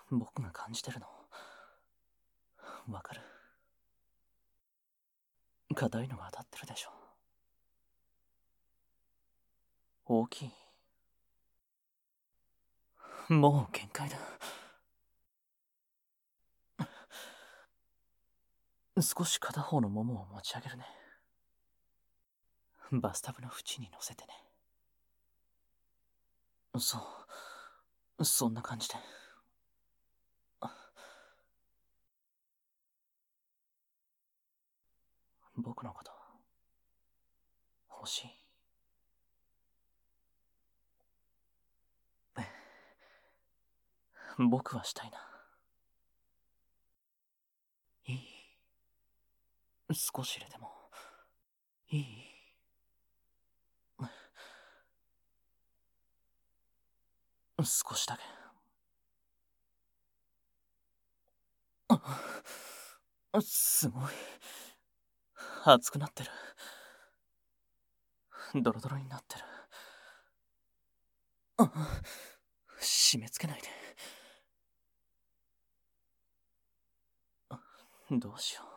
僕が感じてるのわかる？硬いのが当たってるでしょ。大きい。もう限界だ。少し片方のももを持ち上げるね。バスタブの縁に乗せてね。そう、そんな感じで。僕のこと欲しい？僕はしたいな。いい？少し入れてもいい？少しだけ。すごい熱くなってる。ドロドロになってる。締め付けないで。どうしよ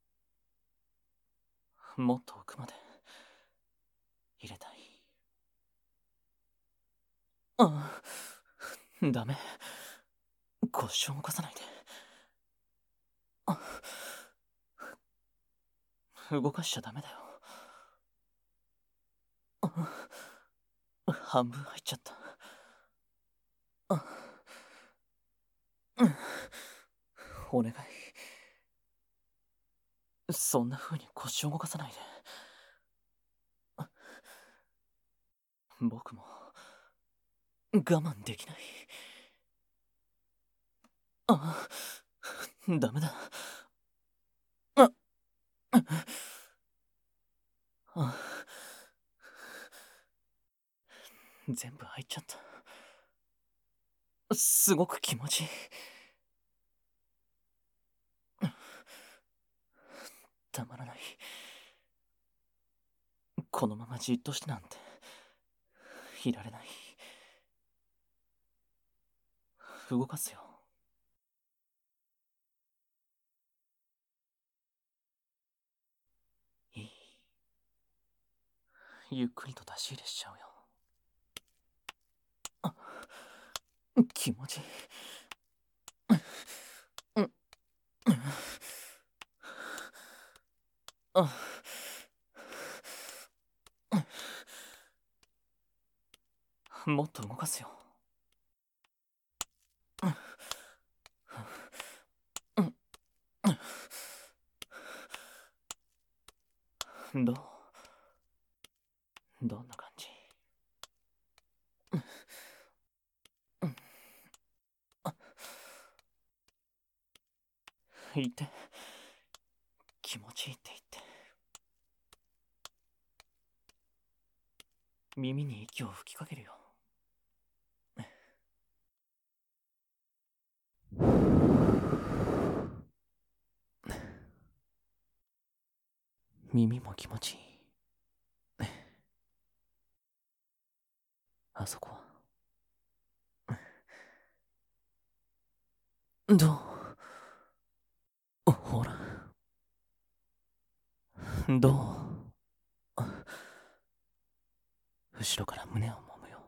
う。もっと奥まで入れたい。ダメ。腰を動かさないで。動かしちゃダメだよ。半分入っちゃった。お願い。そんな風に腰を動かさないで。僕も我慢できない。ダメだ。全部入っちゃった。すごく気持ちいい。たまらない。このままじっとしてなんていられない。動かすよ。いい？ゆっくりと出し入れしちゃうよ。気持ちいい。もっと動かすよ。どんな感じ？言って。気持ちいいって言って。耳に息を吹きかけるよ。耳も気持ちいい。あそこはどう？ほらどう？後ろから胸を揉むよ。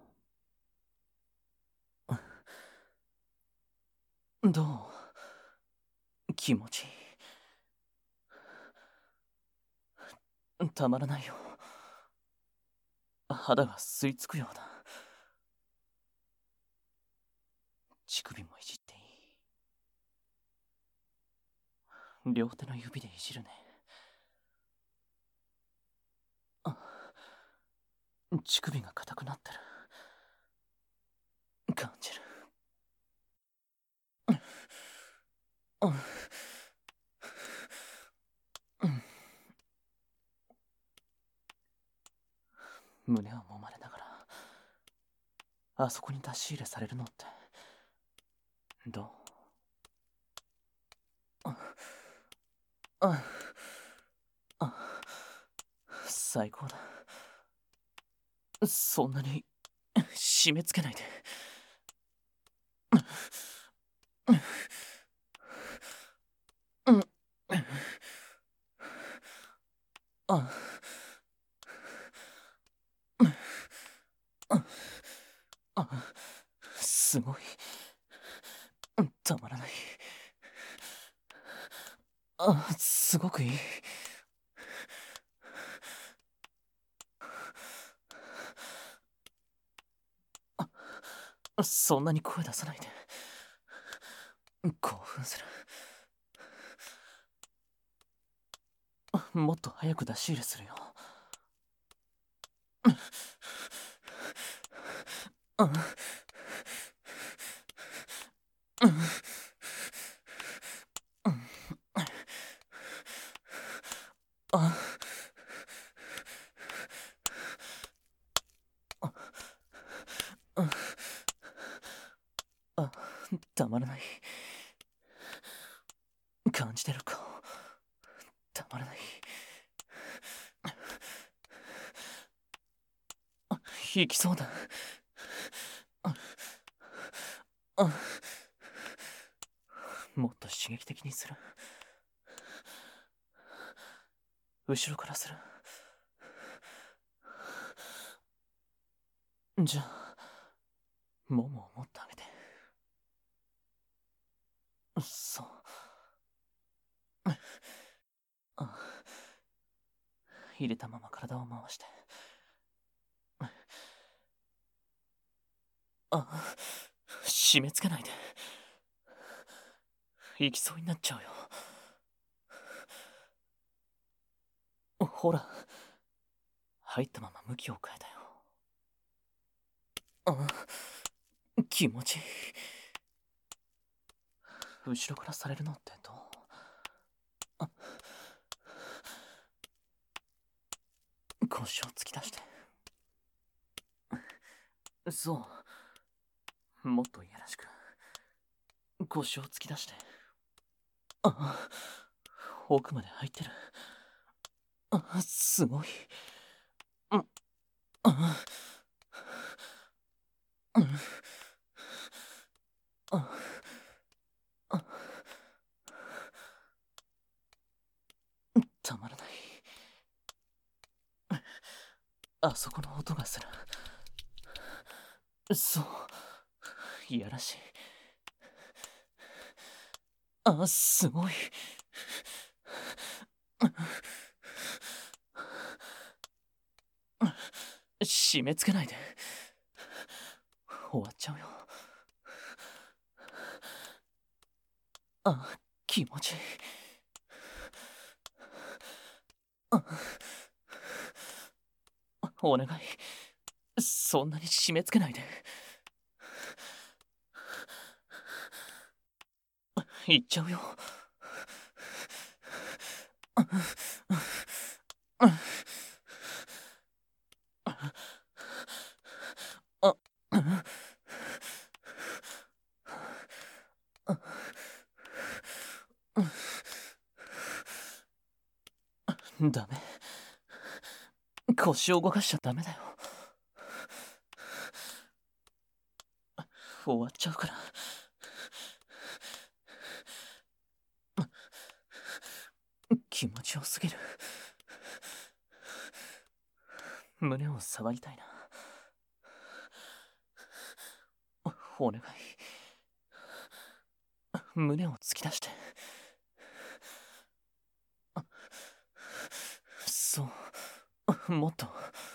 どう？気持ちいい。たまらないよ。肌が吸い付くようだ。乳首もいじっていい？両手の指でいじるね。乳首が硬くなってる。感じる。胸を揉まれながらあそこに出し入れされるのってどう？最高だ。そんなに締め付けないで。 すごい。たまらない。すごくいい。そんなに声出さないで。興奮する。もっと早く出し入れするよ。たまらない。感じてるか。たまらない。行きそうだ。もっと刺激的にする。後ろからする。じゃあ、ももを持ってあげて。そう。入れたまま体を回して。締め付けないで。行きそうになっちゃうよ。ほら、入ったまま向きを変えたよ。気持ちいい。後ろからされるのってどう？腰を突き出して。そう。もっといやらしく。腰を突き出して。奥まで入ってる。すごい。たまらない。あそこの音がする。そう。いやらしい。すごい。締め付けないで。終わっちゃうよ。気持ちいい。お願い。そんなに締め付けないで。行っちゃうよ。ダメ。腰を動かしちゃダメだよ。終わっちゃうから。気持ちよすぎる。胸を触りたいな。お願い。胸を突き出して。そう。もっと。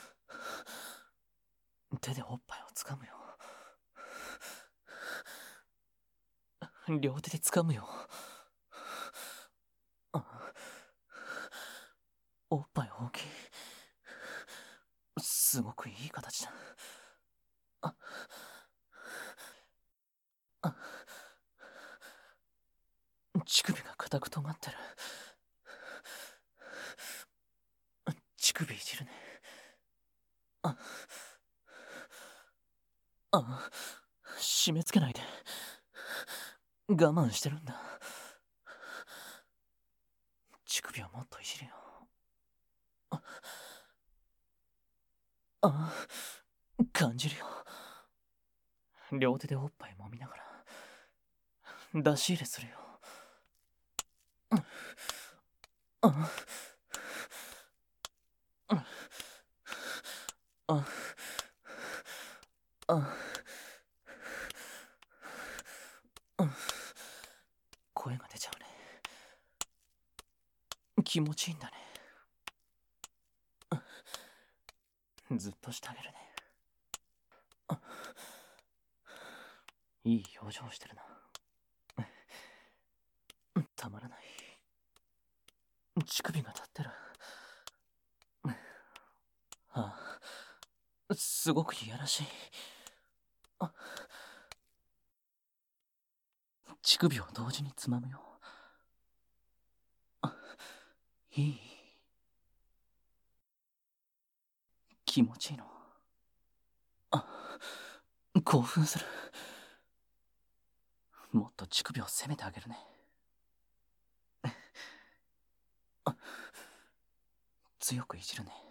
手でおっぱいを掴むよ。両手で掴むよ。おっぱい大きい。すごくいい形だ。乳首が硬く尖ってる。乳首いじるね。締め付けないで。我慢してるんだ。乳首をもっといじるよ。感じるよ。両手でおっぱい揉みながら出し入れするよ。 声が出ちゃうね。気持ちいいんだね。ずっとしてあげるね。いい表情してるな。たまらない。乳首が立ってる。ああ、すごくいやらしい。乳首を同時につまむよ。いい。気持ちいいの。興奮する。もっと乳首を攻めてあげるね。強くいじるね。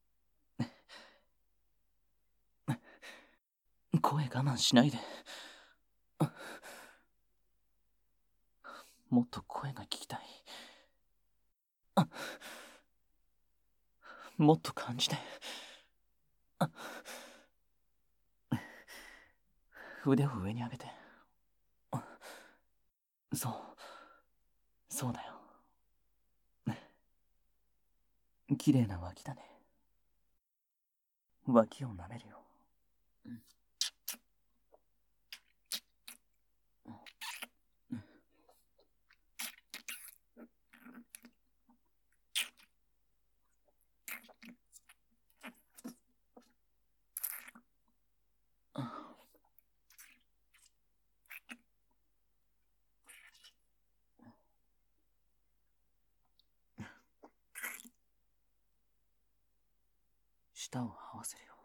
声我慢しないで。もっと声が聞きたい。もっと感じて。腕を上に上げて。そう。そうだよ。綺麗な脇だね。脇を舐めるよ。舌を合わせるよ。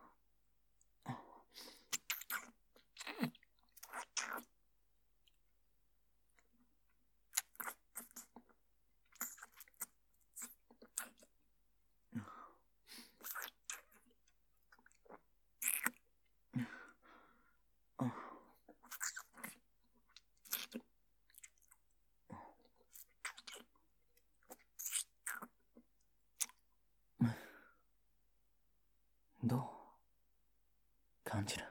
どう感じる？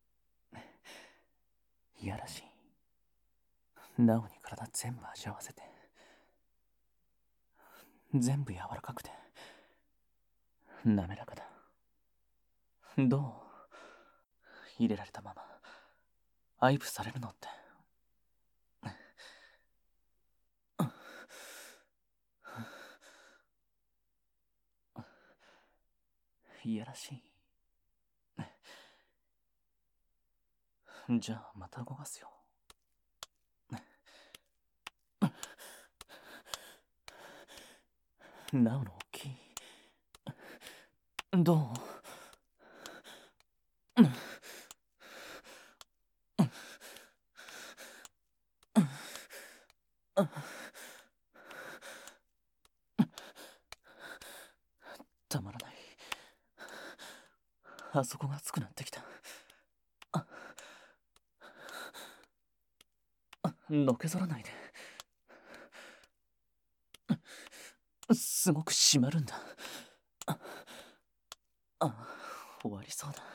いやらしい。なおに体全部味合わせて。全部柔らかくて滑らかだ。どう入れられたまま愛撫されるのって。いやらしい。じゃあまた動かすよ。なおの大きい。どう？たまらない。あそこが熱くなってきた。のけぞらないで。すごく締まるんだ。終わりそうだ。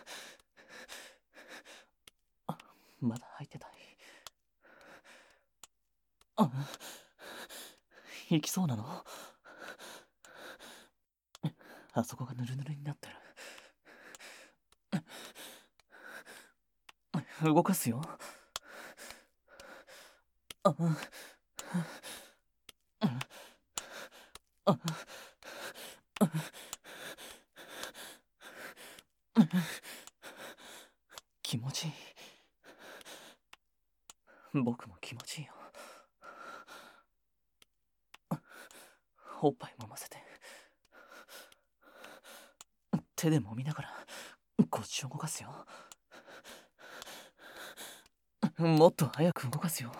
まだ入ってたい。行きそうなの？あそこがヌルヌルになってる。動かすよ。気持ちいい。僕も気持ちいいよ。おっぱい揉ませて。手で揉みながら腰を動かすよ。もっと早く動かすよ。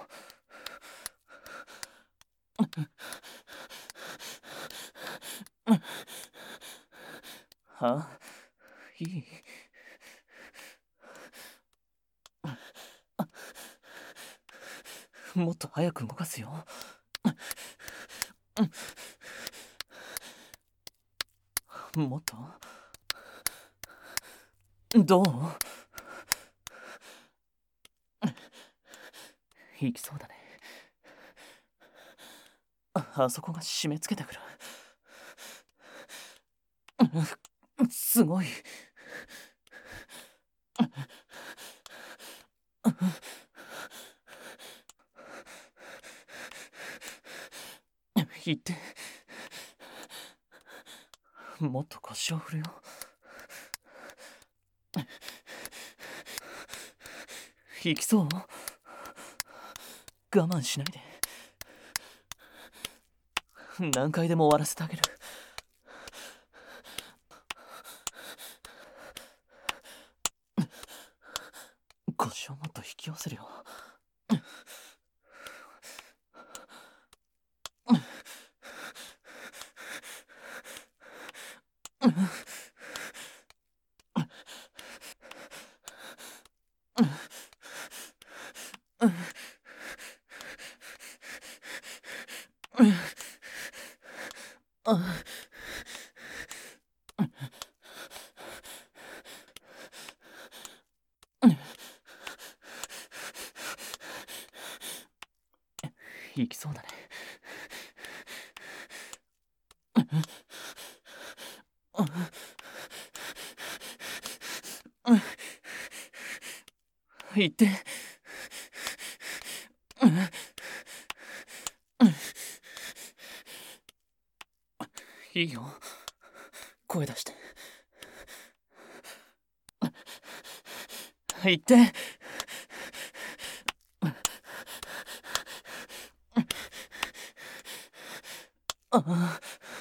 あ、いい。もっと早く動かすよ。もっと。どう？ 行きそうだね。あそこが締め付けてくる。すごい。行って。もっと腰を振るよ。行きそう？我慢しないで。何回でも終わらせてあげる。腰をもっと引き寄せるよ。行きそうだね。行って。いいよ。声出して。行って。あ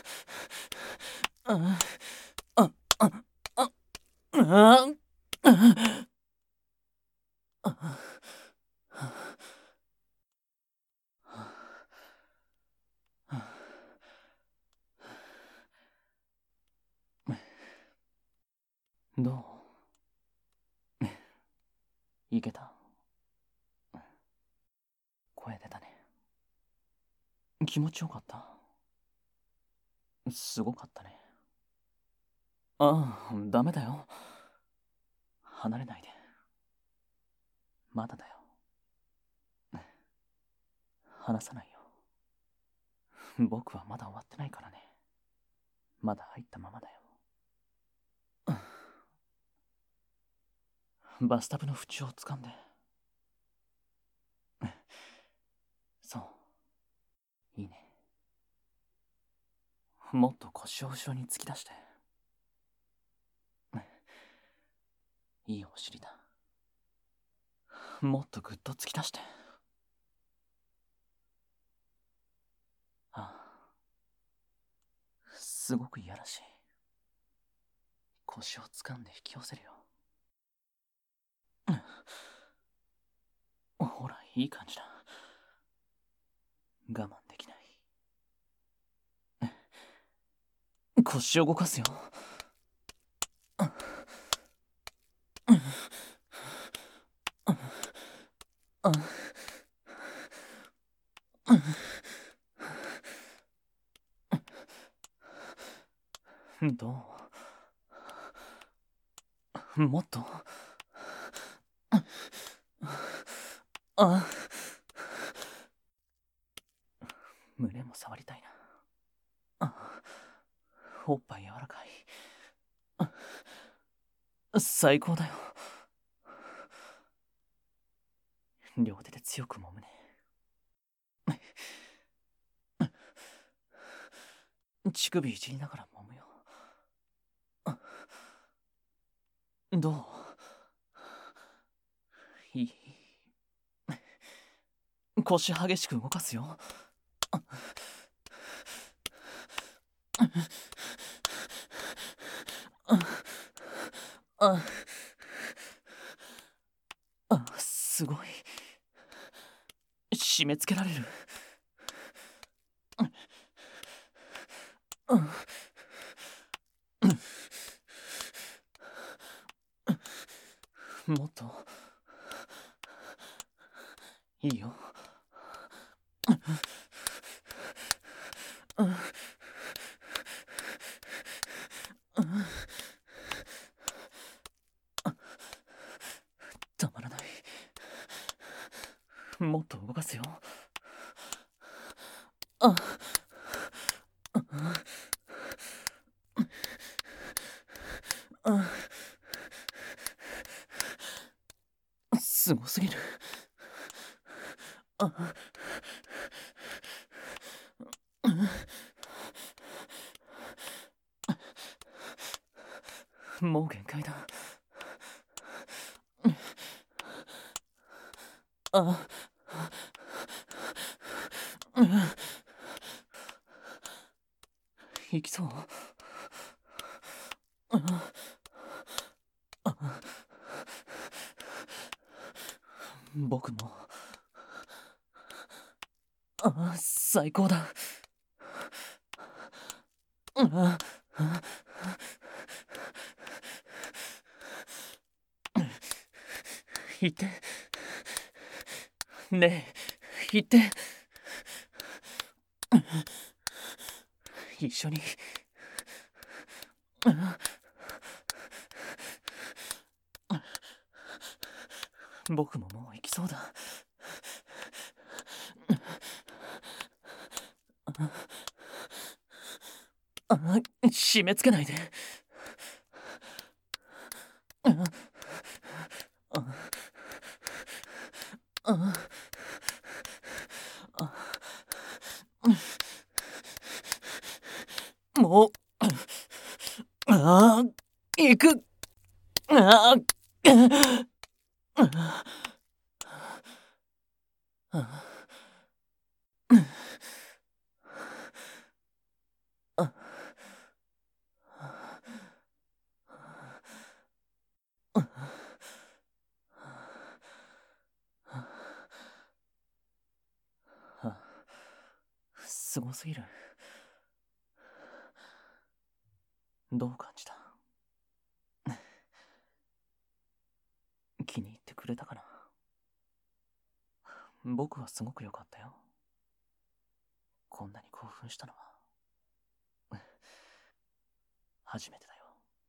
あああああどう？いけた？声出たね。気持ちよかった？すごかったね。ああ、ダメだよ。離れないで。まだだよ。離さないよ。僕はまだ終わってないからね。まだ入ったままだよ。バスタブの縁を掴んで。そう。いいね。もっと腰を後ろに突き出して。いいお尻だ。もっとぐっと突き出して。ああ。すごくいやらしい。腰を掴んで引き寄せるよ。ほら、いい感じだ。我慢できない。腰を動かすよ。どう？もっと。胸も触りたいな。おっぱい柔らかい。最高だよ。両手で強く揉むね。乳首いじりながら揉むよ。どう？いい？腰激しく動かすよ。すごい。締め付けられる。もっと。いいよ。たまらない。 もっと動かすよ。あ、あ、すごすぎる。あ、もう限界だ。あ、行きそう。僕も。最高だ。行って。ねえ、行って。一緒に。僕ももう行きそうだ。締め付けないで。もう、行く。あすごすぎる。どう感じた？気に入ってくれたかな？僕はすごく良かったよ。こんなに興奮したのは初めてだよ。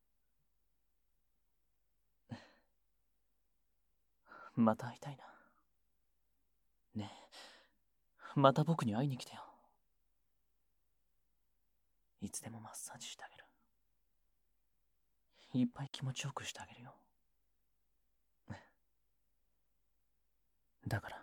また会いたいな。ねえ、また僕に会いに来てよ。いつでもマッサージしてあげる。いっぱい気持ちよくしてあげるよ。だから